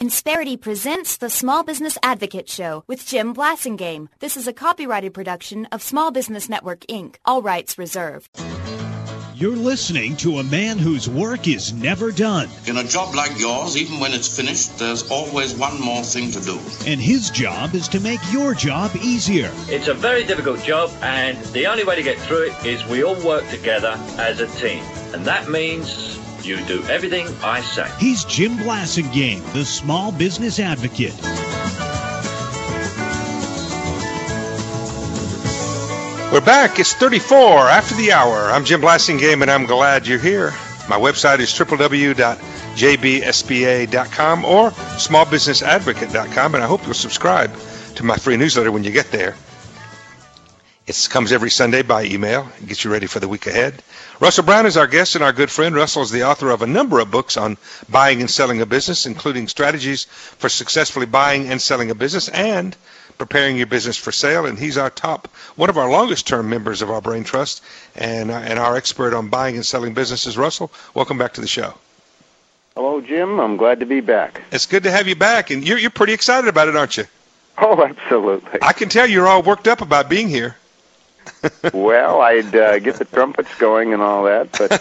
Insperity presents the Small Business Advocate Show with Jim Blasingame. This is a copyrighted production of Small Business Network, Inc., all rights reserved. You're listening to a man whose work is never done. In a job like yours, even when it's finished, there's always one more thing to do. And his job is to make your job easier. It's a very difficult job, and the only way to get through it is we all work together as a team. And that means you do everything I say. He's Jim Blasingame, the Small Business Advocate. We're back. It's 34 after the hour. I'm Jim Blasingame, and I'm glad you're here. My website is www.jbsba.com or smallbusinessadvocate.com, and I hope you'll subscribe to my free newsletter when you get there. It comes every Sunday by email. It gets you ready for the week ahead. Russell Brown is our guest and our good friend. Russell is the author of a number of books on buying and selling a business, including strategies for successfully buying and selling a business and preparing your business for sale. And he's one of our longest-term members of our Brain Trust and our expert on buying and selling businesses. Russell, welcome back to the show. Hello, Jim. I'm glad to be back. It's good to have you back, and you're pretty excited about it, aren't you? Oh, absolutely. I can tell you're all worked up about being here. Well, I'd get the trumpets going and all that, but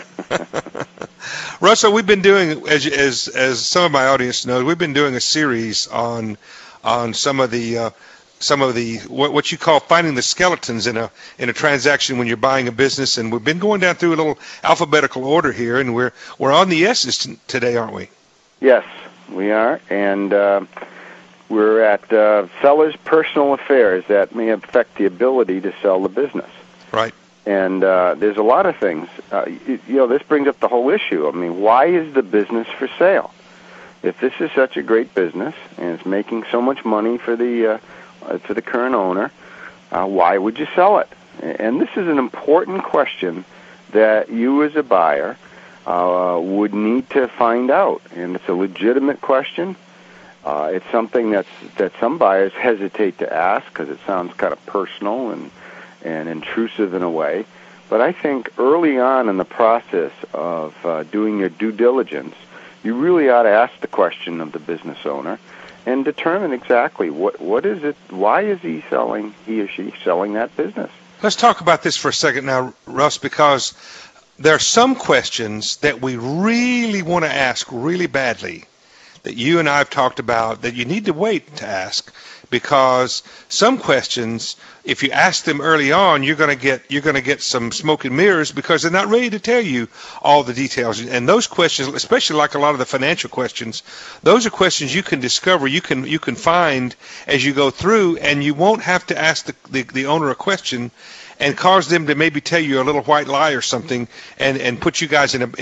Russell, we've been doing, as some of my audience knows, we've been doing a series on some of the what you call finding the skeletons in a transaction when you're buying a business, and we've been going down through a little alphabetical order here, and we're on the S's today, aren't we? Yes, we are, and we're at sellers' personal affairs that may affect the ability to sell the business. Right. And there's a lot of things. This brings up the whole issue. I mean, why is the business for sale? If this is such a great business and it's making so much money for the current owner, why would you sell it? And this is an important question that you as a buyer would need to find out. And it's a legitimate question. It's something that some buyers hesitate to ask because it sounds kind of personal and intrusive in a way. But I think early on in the process of doing your due diligence, you really ought to ask the question of the business owner and determine exactly what is it, why is he or she selling that business. Let's talk about this for a second now, Russ, because there are some questions that we really want to ask really badly that you and I have talked about that you need to wait to ask, because some questions, if you ask them early on, you're going to get some smoke and mirrors because they're not ready to tell you all the details. And those questions, especially like a lot of the financial questions, those are questions you can discover, you can find as you go through, and you won't have to ask the owner a question and cause them to maybe tell you a little white lie or something and put you guys in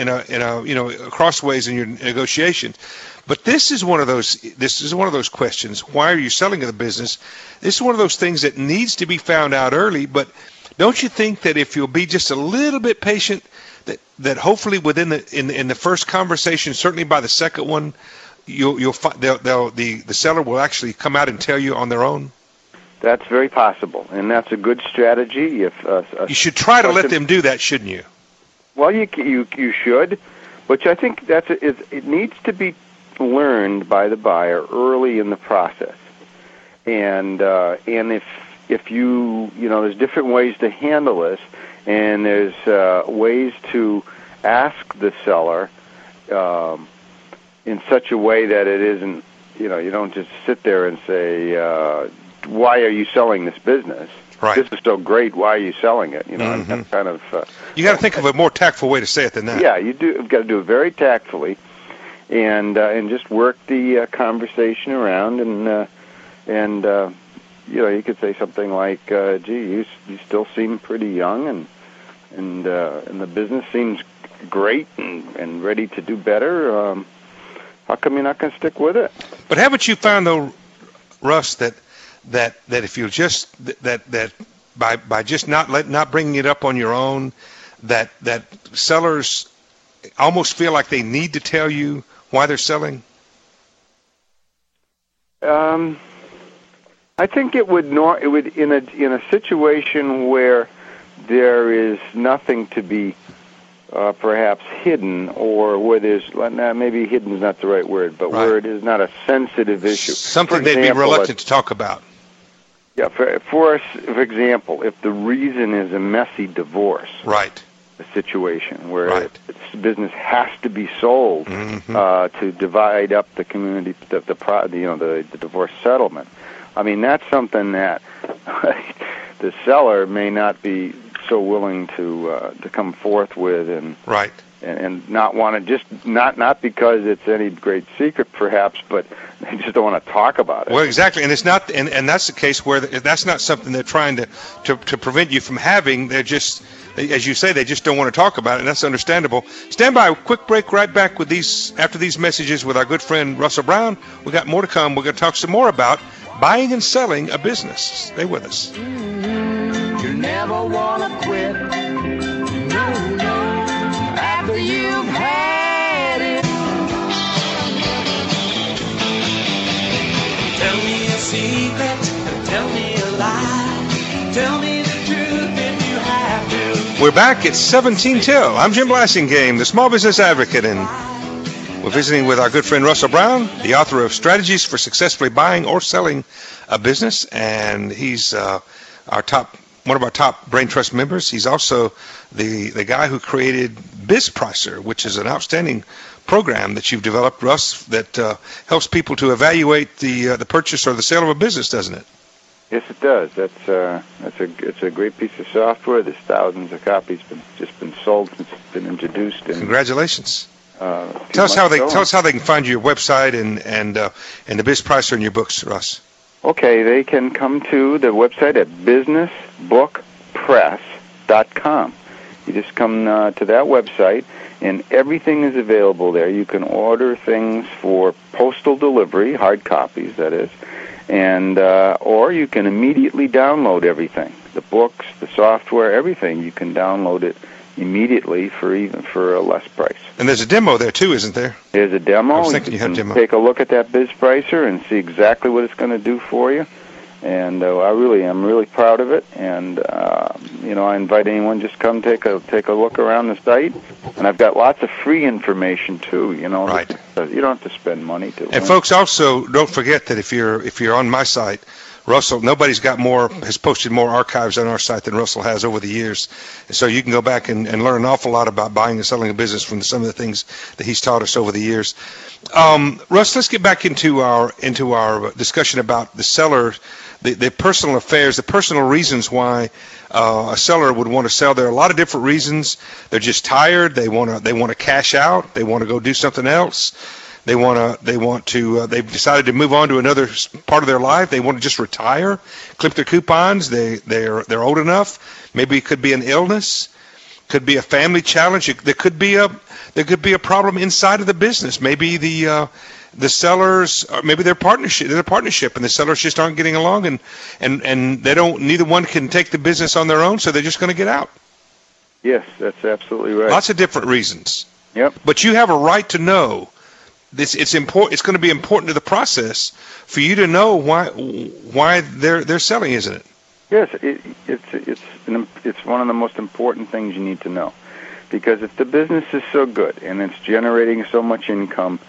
a crossways in your negotiations. But this is one of those questions. Why are you selling the business? This is one of those things that needs to be found out early. But don't you think that if you'll be just a little bit patient, that hopefully within in the first conversation, certainly by the second one, you'll find the seller will actually come out and tell you on their own? That's very possible, and that's a good strategy. You should try to let them do that, shouldn't you? Well, you should, but I think it needs to be learned by the buyer early in the process, and if you there's different ways to handle this, and there's ways to ask the seller in such a way that it isn't, you don't just sit there and say, why are you selling this business? Right. This is so great. Why are you selling it? Mm-hmm. Kind of. You got to think of a more tactful way to say it than that. Yeah, you do. You've got to do it very tactfully, and just work the conversation around, and you could say something like, "Gee, you still seem pretty young, and the business seems great and ready to do better. How come you're not going to stick with it?" But haven't you found though, Russ, that if you just that by just not bringing it up on your own, that sellers almost feel like they need to tell you why they're selling? I think it would in a situation where there is nothing to be perhaps hidden, or where there's maybe hidden is not the right word, but where it is not a sensitive issue. Something they'd be reluctant to talk about. Yeah, for example, if the reason is a messy divorce, right, a situation where business has to be sold to divide up the community, the divorce settlement. I mean, that's something that the seller may not be so willing to come forth with, and not want to, just not because it's any great secret, perhaps, but they just don't want to talk about it. Well, exactly, and it's not, and that's the case where that's not something they're trying to prevent you from having. They're just, as you say, they just don't want to talk about it, and that's understandable. Stand by, quick break. Right back with these after these messages with our good friend Russell Brown. We got more to come. We're going to talk some more about buying and selling a business. Stay with us. You never want to quit. No, after you've had it. Tell me a secret, tell me a lie, tell me the truth if you have to. We're back at 17 Till. I'm Jim Blasingame, the Small Business Advocate, and we're visiting with our good friend Russell Brown, the author of Strategies for Successfully Buying or Selling a Business, and he's one of our top Brain Trust members. He's also the guy who created BizPricer, which is an outstanding program that you've developed, Russ, that helps people to evaluate the purchase or the sale of a business, doesn't it? Yes, it does. It's a great piece of software. There's thousands of copies been sold since it's been introduced. And, congratulations. Tell us how they can find your website and the BizPricer and your books, Russ. Okay, they can come to the website at businessbookpress.com. You just come to that website, and everything is available there. You can order things for postal delivery, hard copies, that is, and or you can immediately download everything, the books, the software, everything. You can download it immediately for a less price. And there's a demo there too, isn't there? There's a demo. I was thinking you had a demo. Take a look at that BizPricer and see exactly what it's going to do for you. And I'm really proud of it. And I invite anyone, just come take a look around the site. And I've got lots of free information too. Right. You don't have to spend money to. And folks, also don't forget that if you're on my site, Russell, nobody's has posted more archives on our site than Russell has over the years. And so you can go back and learn an awful lot about buying and selling a business from some of the things that he's taught us over the years. Russ, let's get back into our discussion about the seller, the personal affairs, the personal reasons why a seller would want to sell. There are a lot of different reasons. They're just tired. They want to cash out. They want to go do something else. They've decided to move on to another part of their life. They want to just retire, clip their coupons. They're old enough. Maybe it could be an illness, could be a family challenge. There could be a problem inside of the business. Maybe the sellers, maybe they're a partnership, and the sellers just aren't getting along, and neither one can take the business on their own, so they're just going to get out. Yes, that's absolutely right. Lots of different reasons. Yep. But you have a right to know. It's important. It's going to be important to the process for you to know why they're selling, isn't it? Yes, it's one of the most important things you need to know, because if the business is so good and it's generating so much income,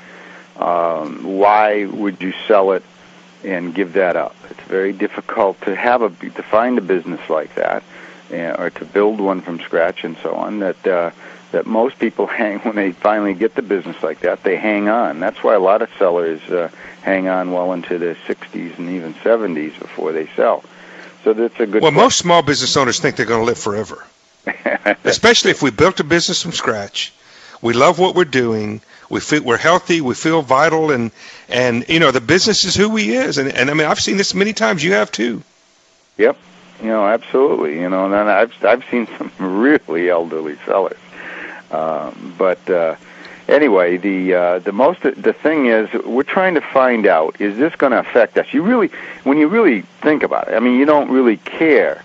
why would you sell it and give that up? It's very difficult to find a business like that, or to build one from scratch and so on. That most people when they finally get the business like that, they hang on. That's why a lot of sellers hang on well into their 60s and even 70s before they sell. So that's a good. Well, most small business owners think they're going to live forever, especially if we built a business from scratch. We love what we're doing. We're healthy. We feel vital, and the business is who he is. And I mean, I've seen this many times. You have too. Yep. Absolutely. And I've seen some really elderly sellers. Anyway, the thing is, we're trying to find out, is this going to affect us? When you really think about it, I mean, you don't really care.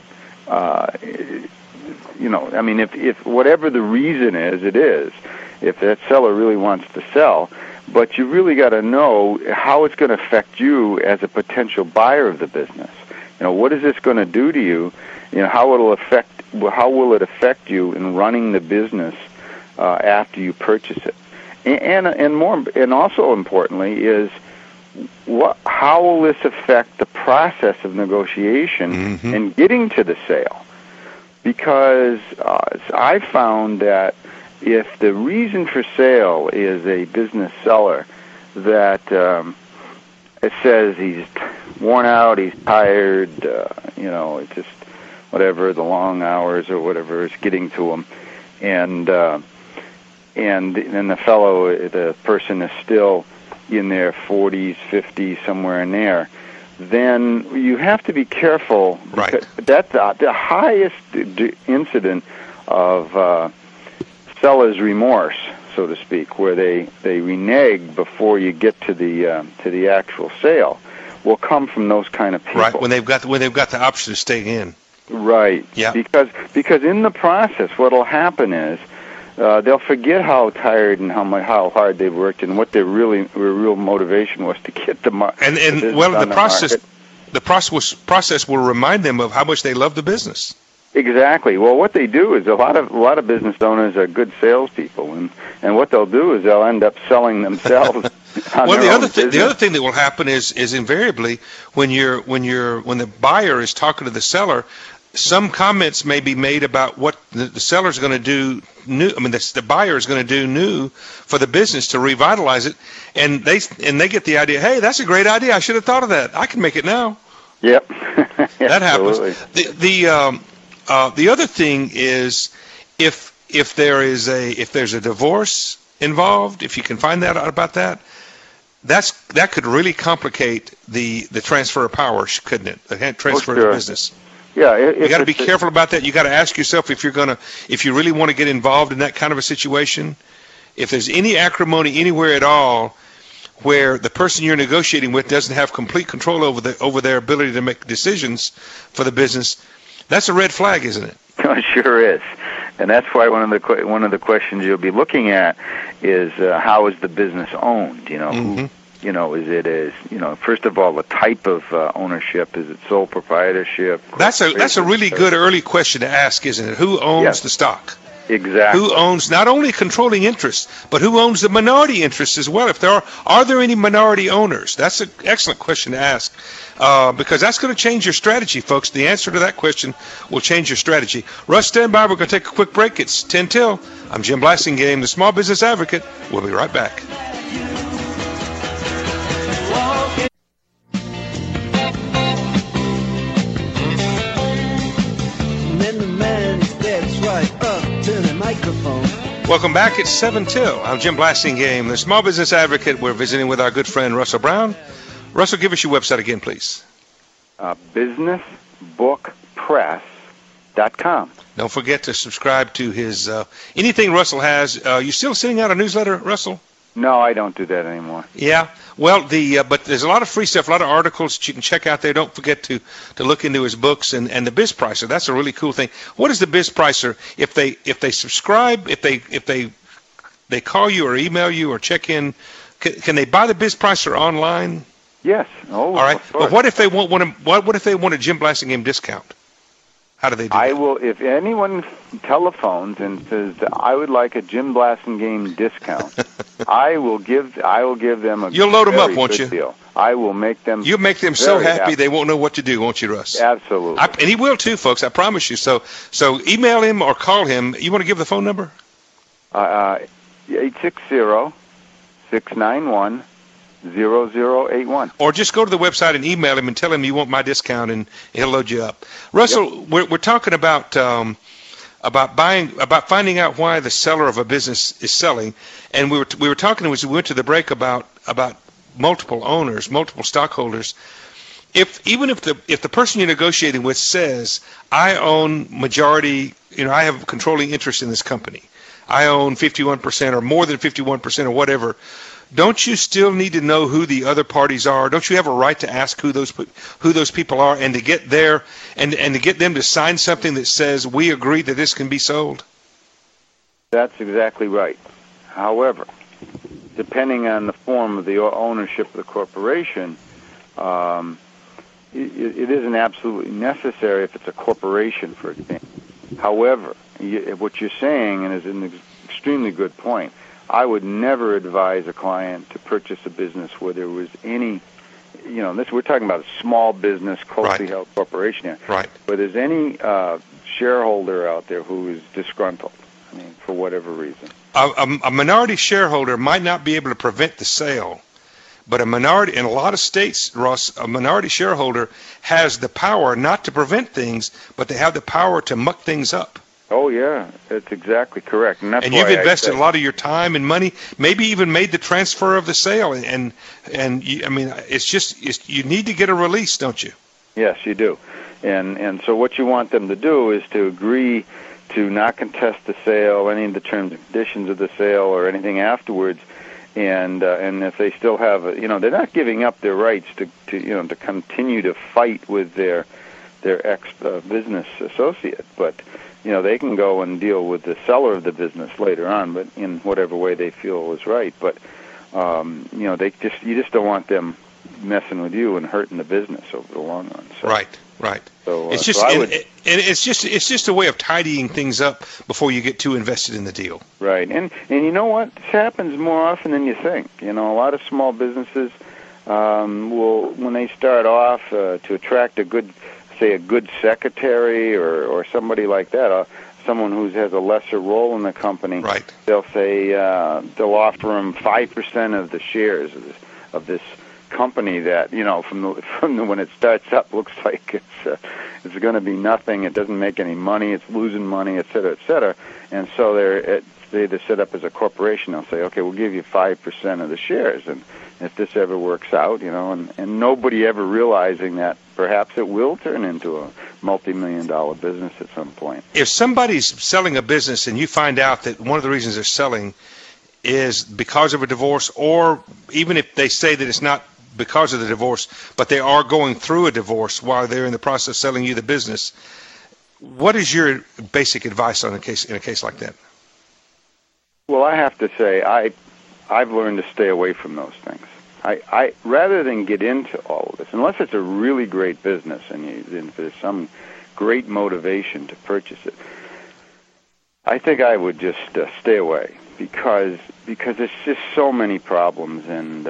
If whatever the reason is, it is. If that seller really wants to sell, but you really got to know how it's going to affect you as a potential buyer of the business. What is this going to do to you? How will it affect you in running the business after you purchase it. And also importantly is how will this affect the process of negotiation and getting to the sale? Because I found that if the reason for sale is a business seller that it says he's worn out, he's tired, it's just whatever, the long hours or whatever is getting to him, and then the person is still in their 40s, 50s, somewhere in there, then you have to be careful. Right. That's the highest incident of seller's remorse, so to speak, where they renege before you get to the actual sale, will come from those kind of people. Right, when they've got the option to stay in. Right. Yeah. Because in the process, what'll happen is they'll forget how tired and how hard they've worked and what their real motivation was to get the market. The process will remind them of how much they love the business. Exactly. Well, what they do is a lot of business owners are good salespeople, and what they'll do is they'll end up selling themselves. Well, the other thing that will happen is invariably when the buyer is talking to the seller, some comments may be made about what the seller's going to do new. I mean, the buyer is going to do new for the business to revitalize it, and they get the idea. Hey, that's a great idea. I should have thought of that. I can make it now. Yep. That happens. The other thing is if there's a divorce involved, if you can find that out about that, that could really complicate the transfer of power, couldn't it? The transfer of business. Yeah, you got to be careful about that. You got to ask yourself if you really want to get involved in that kind of a situation. If there's any acrimony anywhere at all, where the person you're negotiating with doesn't have complete control over their ability to make decisions for the business, that's a red flag, isn't it? It sure is, and that's why one of the questions you'll be looking at is how is the business owned? First of all, the type of ownership. Is it sole proprietorship? That's a really good early question to ask, isn't it? Who owns the stock? Exactly. Who owns not only controlling interest, but who owns the minority interest as well? If there are there any minority owners? That's an excellent question to ask, because that's going to change your strategy, folks. The answer to that question will change your strategy. Russ, stand by. We're going to take a quick break. It's 10 till. I'm Jim Blasingame, the Small Business Advocate. We'll be right back. Welcome back. It's 7 till. I'm Jim Blasingame, the Small Business Advocate. We're visiting with our good friend Russell Brown. Russell, give us your website again, please. Businessbookpress.com. Don't forget to subscribe to his anything Russell has. You still sending out a newsletter, Russell? No, I don't do that anymore. Yeah. Well, but there's a lot of free stuff, a lot of articles that you can check out there. Don't forget to look into his books and the Biz Pricer. That's a really cool thing. What is the Biz Pricer? If they subscribe, if they call you or email you or check in, can they buy the Biz Pricer online? Yes. Oh, all right. But what if they want a Jim Blasingame discount? How do they do that? I will, if anyone telephones and says that I would like a Jim Blasingame discount, I will give them a You'll load them up, won't you? Deal. I will make them. You'll make them so happy they won't know what to do, won't you, Russ? Absolutely. And he will too, folks. I promise you. So email him or call him. You want to give the phone number? 860-691-0081. Or just go to the website and email him and tell him you want my discount, and he'll load you up. Russell, yep. We're talking about finding out why the seller of a business is selling, and we were talking as we went to the break about multiple owners, multiple stockholders. If the person you're negotiating with says, I own majority, I have controlling interest in this company, I own 51% or more than 51% or whatever, don't you still need to know who the other parties are? Don't you have a right to ask who those people are, and to get there and to get them to sign something that says we agree that this can be sold? That's exactly right. However, depending on the form of the ownership of the corporation, it isn't absolutely necessary if it's a corporation, for example. However, what you're saying, and is an extremely good point. I would never advise a client to purchase a business where there was any, we're talking about a small business, closely held corporation here. Right. Where there's any shareholder out there who is disgruntled, for whatever reason. A minority shareholder might not be able to prevent the sale, but a minority, in a lot of states, Russ, a minority shareholder has the power not to prevent things, but they have the power to muck things up. Oh, yeah, that's exactly correct. And you've invested a lot of your time and money, maybe even made the transfer of the sale. And you need to get a release, don't you? Yes, you do. And so what you want them to do is to agree to not contest the sale, any of the terms and conditions of the sale or anything afterwards. And if they still have, they're not giving up their rights to continue to fight with their ex-business associate, but they can go and deal with the seller of the business later on, but in whatever way they feel is right. But you just don't want them messing with you and hurting the business over the long run. So, right. So it's just it's just a way of tidying things up before you get too invested in the deal. Right, and you know what? This happens more often than you think. A lot of small businesses will, when they start off, to attract a good secretary or somebody like that, someone who has a lesser role in the company. Right. They'll say they'll offer them 5% of the shares of this company that from the when it starts up looks like it's going to be nothing. It doesn't make any money. It's losing money, et cetera, et cetera. And so they either set up as a corporation. They'll say, okay, we'll give you 5% of the shares, and if this ever works out, and nobody ever realizing that perhaps it will turn into a multi-million-dollar business at some point. If somebody's selling a business and you find out that one of the reasons they're selling is because of a divorce, or even if they say that it's not because of the divorce, but they are going through a divorce while they're in the process of selling you the business, what is your basic advice in a case like that? Well, I have to say I've learned to stay away from those things. I rather than get into all of this, unless it's a really great business and there's some great motivation to purchase it, I think I would just stay away because there's just so many problems, and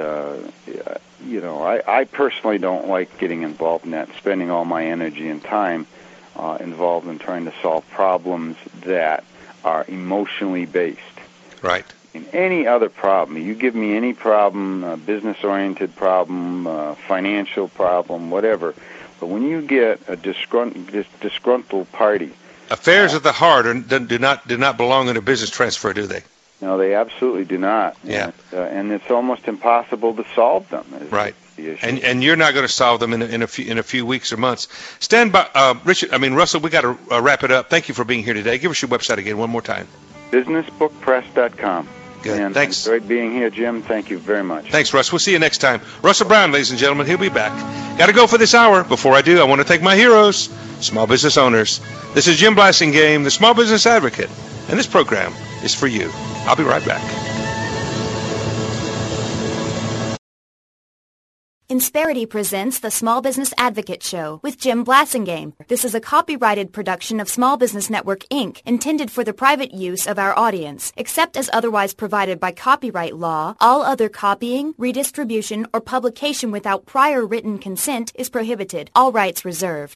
I personally don't like getting involved in that, spending all my energy and time involved in trying to solve problems that are emotionally based. Right. In any other problem, you give me any problem, a business-oriented problem, financial problem, whatever, but when you get a disgruntled party, affairs of the heart do not belong in a business transfer, do they? No, they absolutely do not. Yeah. And it's almost impossible to solve them. Right. The issue. And you're not going to solve them in a few weeks or months. Stand by, Russell. We got to wrap it up. Thank you for being here today. Give us your website again one more time. BusinessBookPress.com. Good. And thanks. Enjoyed being here, Jim. Thank you very much. Thanks, Russ. We'll see you next time. Russell Brown, ladies and gentlemen, he'll be back. Got to go for this hour. Before I do, I want to thank my heroes, small business owners. This is Jim Blasingame, the Small Business Advocate, and this program is for you. I'll be right back. Insperity presents the Small Business Advocate Show with Jim Blasingame. This is a copyrighted production of Small Business Network, Inc., intended for the private use of our audience. Except as otherwise provided by copyright law, all other copying, redistribution, or publication without prior written consent is prohibited. All rights reserved.